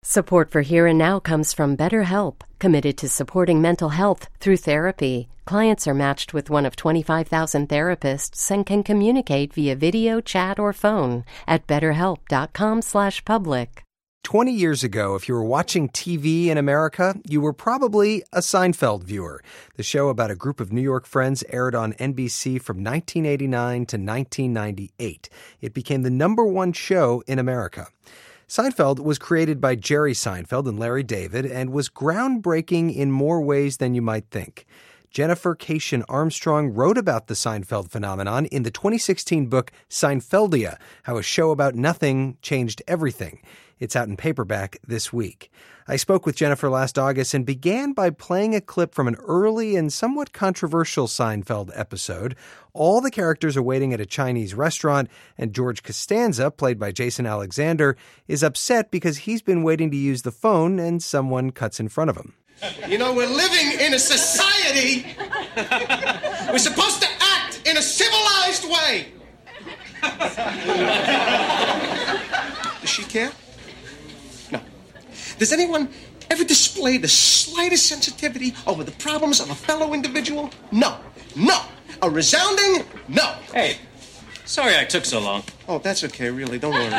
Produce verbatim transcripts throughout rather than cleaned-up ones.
Support for Here and Now comes from BetterHelp, committed to supporting mental health through therapy. Clients are matched with one of twenty-five thousand therapists and can communicate via video, chat, or phone at betterhelp.com slash public. twenty years ago, if you were watching T V in America, you were probably a Seinfeld viewer. The show about a group of New York friends aired on N B C from nineteen eighty-nine to nineteen ninety-eight. It became the number one show in America. Seinfeld was created by Jerry Seinfeld and Larry David and was groundbreaking in more ways than you might think. Jennifer Cation Armstrong wrote about the Seinfeld phenomenon in the twenty sixteen book Seinfeldia, How a Show About Nothing Changed Everything. It's out in paperback this week. I spoke with Jennifer last August and began by playing a clip from an early and somewhat controversial Seinfeld episode. All the characters are waiting at a Chinese restaurant, and George Costanza, played by Jason Alexander, is upset because he's been waiting to use the phone and someone cuts in front of him. You know, we're living in a society. We're supposed to act in a civilized way. Does she care? No. Does anyone ever display the slightest sensitivity over the problems of a fellow individual? No. No. A resounding no. Hey, sorry I took so long. Oh, that's okay, really. Don't worry.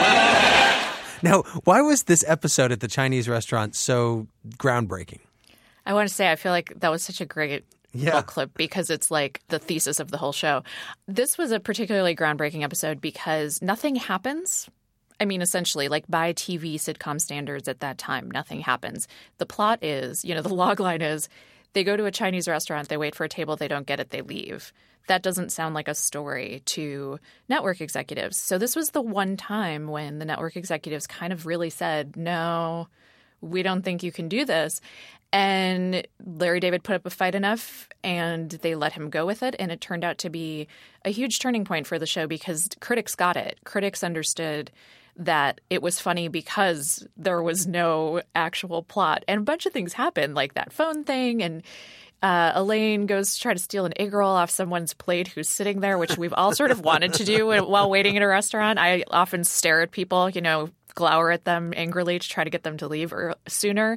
Now, why was this episode at the Chinese restaurant so groundbreaking? I want to say I feel like that was such a great yeah. book clip because it's like the thesis of the whole show. This was a particularly groundbreaking episode because nothing happens. I mean, essentially, like by T V sitcom standards at that time, nothing happens. The plot is, you know, the log line is they go to a Chinese restaurant, they wait for a table, they don't get it, they leave. That doesn't sound like a story to network executives. So this was the one time when the network executives kind of really said, no, we don't think you can do this. And Larry David put up a fight enough, and they let him go with it. And it turned out to be a huge turning point for the show because critics got it. Critics understood that it was funny because there was no actual plot. And a bunch of things happened, like that phone thing. And uh, Elaine goes to try to steal an egg roll off someone's plate who's sitting there, which we've all sort of wanted to do while waiting at a restaurant. I often stare at people, you know, glower at them angrily to try to get them to leave or sooner.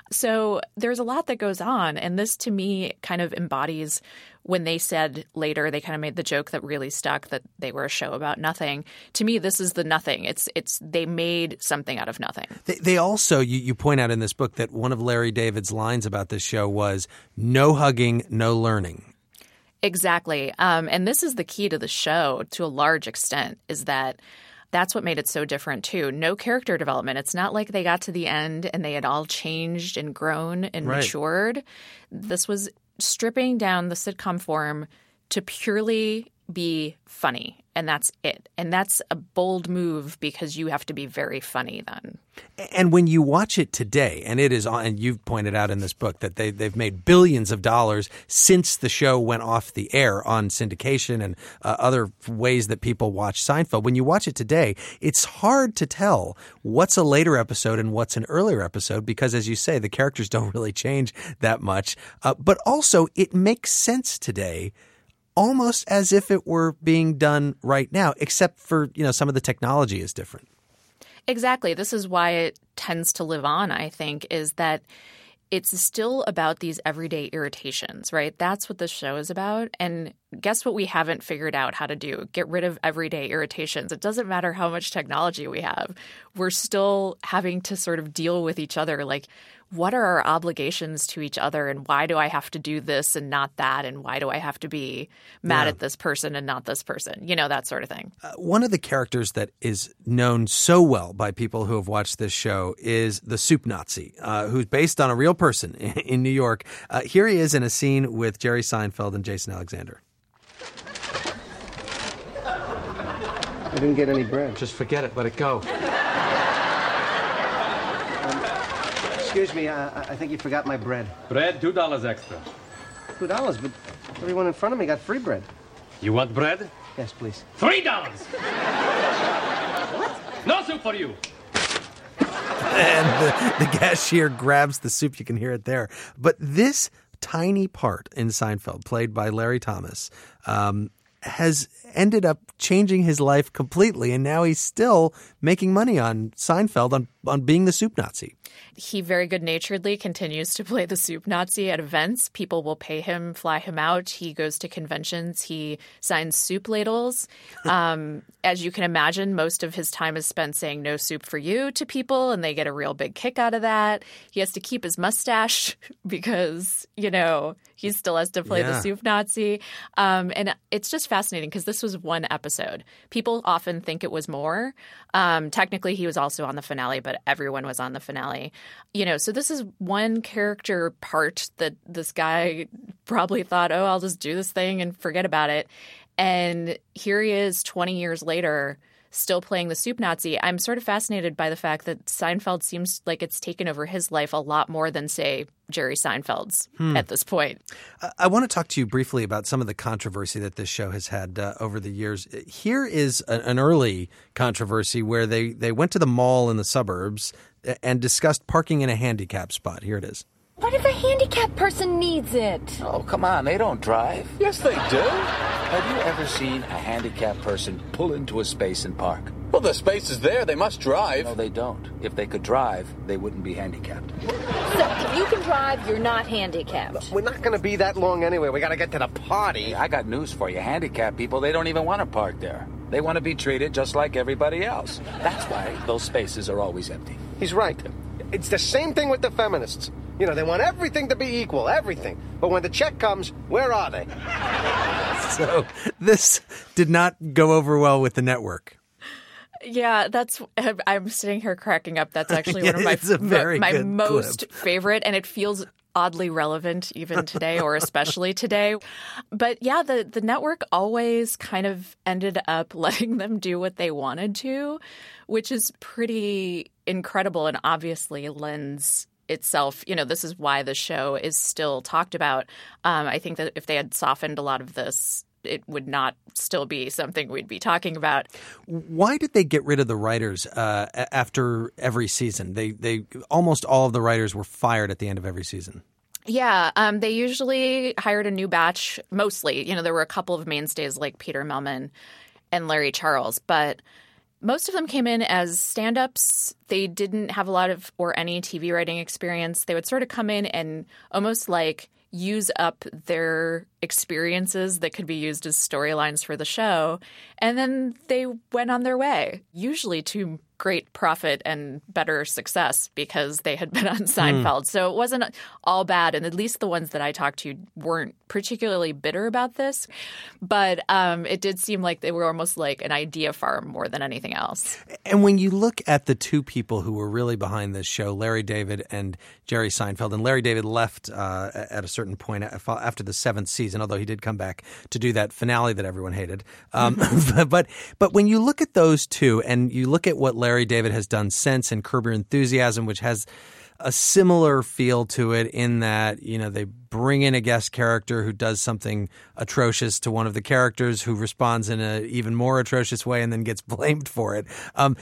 So there's a lot that goes on. And this, to me, kind of embodies when they said later, they kind of made the joke that really stuck that they were a show about nothing. To me, this is the nothing. It's it's they made something out of nothing. They, they also, you, you point out in this book that one of Larry David's lines about this show was, no hugging, no learning. Exactly. Um, and this is the key to the show to a large extent, is that that's what made it so different, too. No character development. It's not like they got to the end and they had all changed and grown and right. matured. This was stripping down the sitcom form to purely be funny, and that's it. And that's a bold move because you have to be very funny then. And when you watch it today, and it is on, and you've pointed out in this book that they, they've made billions of dollars since the show went off the air on syndication and uh, other ways that people watch Seinfeld. When you watch it today, it's hard to tell what's a later episode and what's an earlier episode because, as you say, the characters don't really change that much. Uh, but also, it makes sense today almost as if it were being done right now, except for, you know, some of the technology is different. Exactly. This is why it tends to live on, I think, is that it's still about these everyday irritations, right? That's what this show is about. And guess what we haven't figured out how to do? Get rid of everyday irritations. It doesn't matter how much technology we have. We're still having to sort of deal with each other. Like, what are our obligations to each other, and why do I have to do this and not that, and why do I have to be mad yeah. at this person and not this person? You know, that sort of thing. Uh, one of the characters that is known so well by people who have watched this show is the Soup Nazi, uh, who's based on a real person in, in New York. Uh, here he is in a scene with Jerry Seinfeld and Jason Alexander. I didn't get any bread. Just forget it. Let it go. Excuse me, uh, I think you forgot my bread. Bread, two dollars extra. Two dollars, but everyone in front of me got free bread. You want bread? Yes, please. Three dollars. What? No soup for you. And the, the cashier grabs the soup. You can hear it there. But this tiny part in Seinfeld, played by Larry Thomas, um, has ended up changing his life completely. And now he's still making money on Seinfeld on, on being the Soup Nazi. He very good-naturedly continues to play the soup Nazi at events. People will pay him, fly him out. He goes to conventions. He signs soup ladles. Um, as you can imagine, most of his time is spent saying no soup for you to people, and they get a real big kick out of that. He has to keep his mustache because, you know, he still has to play yeah. the soup Nazi. Um, and it's just fascinating because this was one episode. People often think it was more. Um, technically, he was also on the finale, but everyone was on the finale. You know, so this is one character part that this guy probably thought, oh, I'll just do this thing and forget about it. And here he is twenty years later, still playing the soup Nazi. I'm sort of fascinated by the fact that Seinfeld seems like it's taken over his life a lot more than, say, Jerry Seinfeld's hmm. at this point. I, I want to talk to you briefly about some of the controversy that this show has had uh, over the years. Here is a, an early controversy where they, they went to the mall in the suburbs and discussed parking in a handicap spot. Here it is. What if a handicapped person needs it? Oh, come on. They don't drive. Yes, they do. Have you ever seen a handicapped person pull into a space and park? Well, the space is there. They must drive. No, they don't. If they could drive, they wouldn't be handicapped. So if you can drive, you're not handicapped. Look, we're not going to be that long anyway. We got to get to the party. Hey, I got news for you. Handicapped people, they don't even want to park there. They want to be treated just like everybody else. That's why those spaces are always empty. He's right. It's the same thing with the feminists. You know, they want everything to be equal, everything. But when the check comes, where are they? So this did not go over well with the network. Yeah, that's – I'm sitting here cracking up. That's actually yeah, one of my, it's a very my good most clip. favorite, and it feels oddly relevant even today or especially today. But yeah, the, the network always kind of ended up letting them do what they wanted to, which is pretty incredible and obviously lends – itself, you know, this is why the show is still talked about. Um, I think that if they had softened a lot of this, it would not still be something we'd be talking about. Why did they get rid of the writers uh, after every season? They they almost all of the writers were fired at the end of every season. Yeah, um, they usually hired a new batch, mostly. You know, there were a couple of mainstays like Peter Melman and Larry Charles, but most of them came in as stand-ups. They didn't have a lot of or any T V writing experience. They would sort of come in and almost like use up their experiences that could be used as storylines for the show. And then they went on their way, usually to great profit and better success because they had been on Seinfeld. Mm. So it wasn't all bad. And at least the ones that I talked to weren't particularly bitter about this. But um, it did seem like they were almost like an idea farm more than anything else. And when you look at the two people who were really behind this show, Larry David and Jerry Seinfeld, and Larry David left uh, at a certain point after the seventh season, although he did come back to do that finale that everyone hated. Um, but but when you look at those two and you look at what Larry David has done since in Curb Your Enthusiasm, which has a similar feel to it in that, you know, they bring in a guest character who does something atrocious to one of the characters who responds in an even more atrocious way and then gets blamed for it. Um,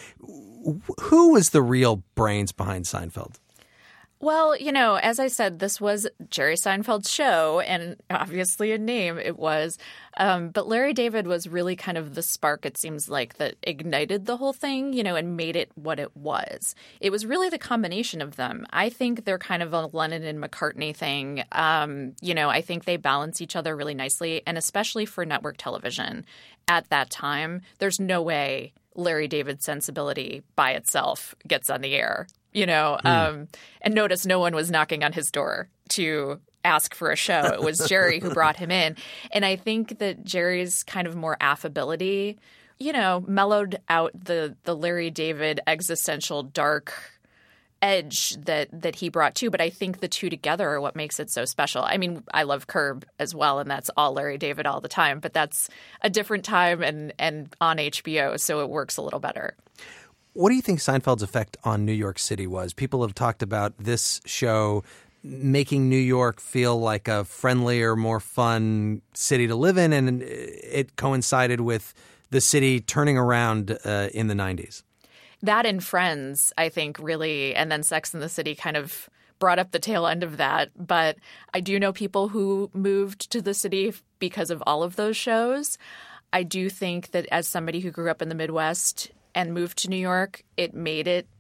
who was the real brains behind Seinfeld? Well, you know, as I said, this was Jerry Seinfeld's show, and obviously a name it was. Um, but Larry David was really kind of the spark, it seems like, that ignited the whole thing, you know, and made it what it was. It was really the combination of them. I think they're kind of a Lennon and McCartney thing. Um, you know, I think they balance each other really nicely, and especially for network television at that time, there's no way Larry David's sensibility by itself gets on the air. You know, mm. um, and notice no one was knocking on his door to ask for a show. It was Jerry who brought him in. And I think that Jerry's kind of more affability, you know, mellowed out the the Larry David existential dark edge that that he brought too. But I think the two together are what makes it so special. I mean, I love Curb as well, and that's all Larry David all the time. But that's a different time and, and on H B O, so it works a little better. What do you think Seinfeld's effect on New York City was? People have talked about this show making New York feel like a friendlier, more fun city to live in, and it coincided with the city turning around uh, in the nineties. That and Friends, I think, really, and then Sex and the City kind of brought up the tail end of that. But I do know people who moved to the city because of all of those shows. I do think that as somebody who grew up in the Midwest and moved to New York, it made it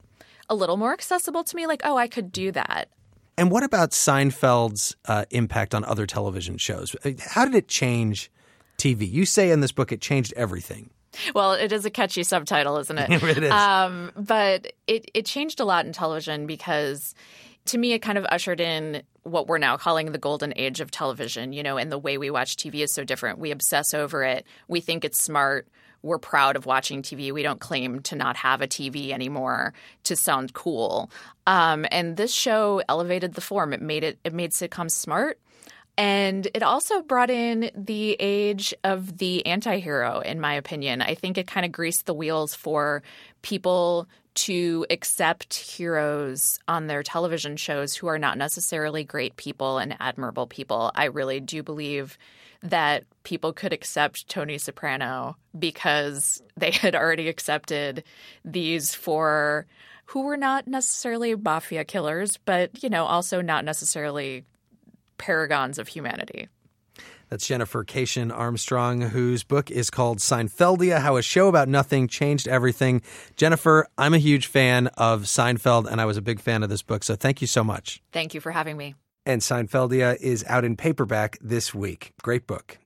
a little more accessible to me. Like, oh, I could do that. And what about Seinfeld's uh, impact on other television shows? How did it change T V? You say in this book it changed everything. Well, it is a catchy subtitle, isn't it? It is. Um, but it, it changed a lot in television because to me it kind of ushered in what we're now calling the golden age of television, you know, and the way we watch T V is so different. We obsess over it. We think it's smart. We're proud of watching T V. We don't claim to not have a T V anymore to sound cool. Um, and this show elevated the form. It made it it made sitcoms smart. And it also brought in the age of the anti-hero, in my opinion. I think it kind of greased the wheels for people to accept heroes on their television shows who are not necessarily great people and admirable people. I really do believe that people could accept Tony Soprano because they had already accepted these four who were not necessarily mafia killers, but, you know, also not necessarily paragons of humanity. That's Jennifer Cation Armstrong, whose book is called Seinfeldia, How a Show About Nothing Changed Everything. Jennifer, I'm a huge fan of Seinfeld, and I was a big fan of this book, so thank you so much. Thank you for having me. And Seinfeldia is out in paperback this week. Great book.